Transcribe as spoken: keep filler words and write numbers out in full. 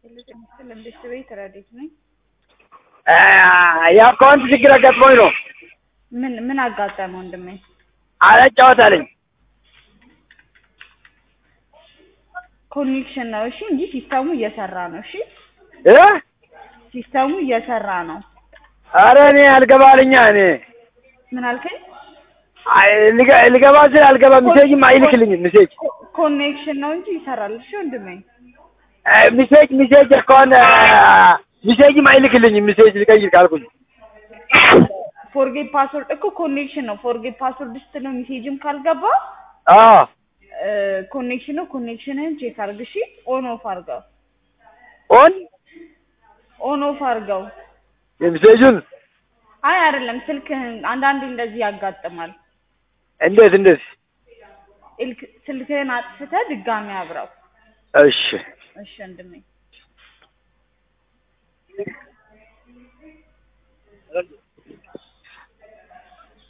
እንዴት ቤት ረዲት ነኝ ያ አካውንት ችግር አጋጥሞኝ ነው። ምን ምን አጋጠመው ወንድሜ? አላጫወታለኝ ኮኔክሽን ነው እሺ፣ እንጂ ሲስተሙ እየሰራ ነው። እሺ እ ሲስተሙ እየሰራ ነው። ኧረ እኔ አልገባልኛ እኔ ምን አልከኝ? አይ ልገ ልገባ ስል አልገባ ሜሴጅም አይልክልኝም። ሜሴጅ ኮኔክሽን ነው እንጂ ይሰራል። እሺ ወንድሜ ሜሴጅ ሜሴጅ ከሆነ ሜሴጅም አይልክልኝም። ሜሴጅ ልቀይር ካልኩኝ ፎርጌት ፓስወርድ እኮ ኮኔክሽን ነው። ፎርጌት ፓስወርድ ስትለው ሜሴጅም ካልገባ አዎ ኮኔክሽን ነው። ኮኔክሽንን ቼክ አድርግ እሺ። ኦን ኦፍ አድርገው። ኦን ኦን ኦፍ አድርገው የሜሴጁን። አይ አይደለም፣ ስልክህን አንዳንዴ እንደዚህ ያጋጥማል። እንዴት እንዴት? ስልክህን አጥፍተህ ድጋሚ አብራው። እሺ እሺ ወንድሜ